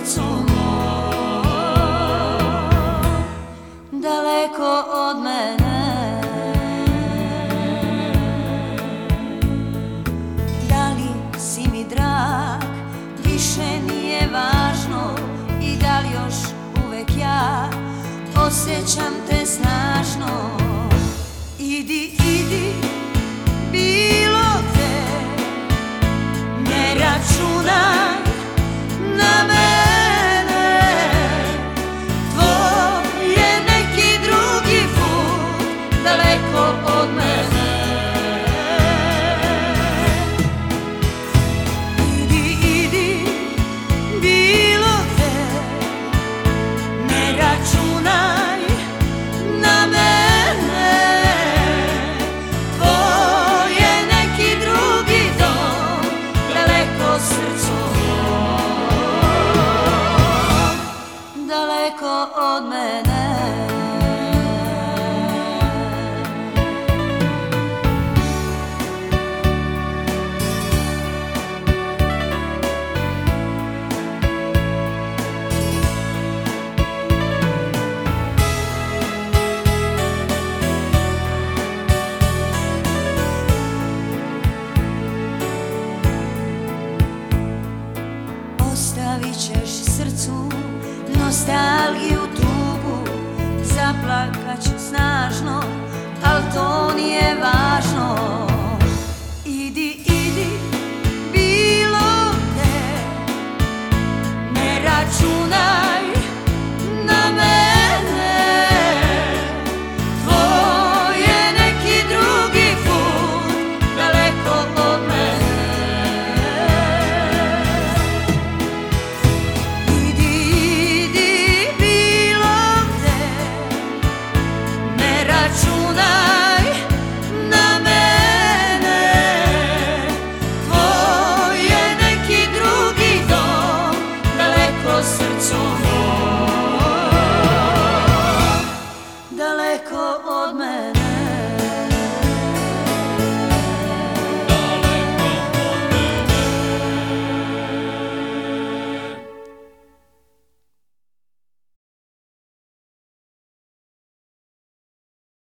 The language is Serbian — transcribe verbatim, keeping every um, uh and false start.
srcu mom, daleko od mene. Da li si mi drag, više nije važno, i da li još uvek ja osjećam te snažno. Idi, idi, bilo gde, ne računaj na mene. Tvoj je neki drugi put, daleko od mene.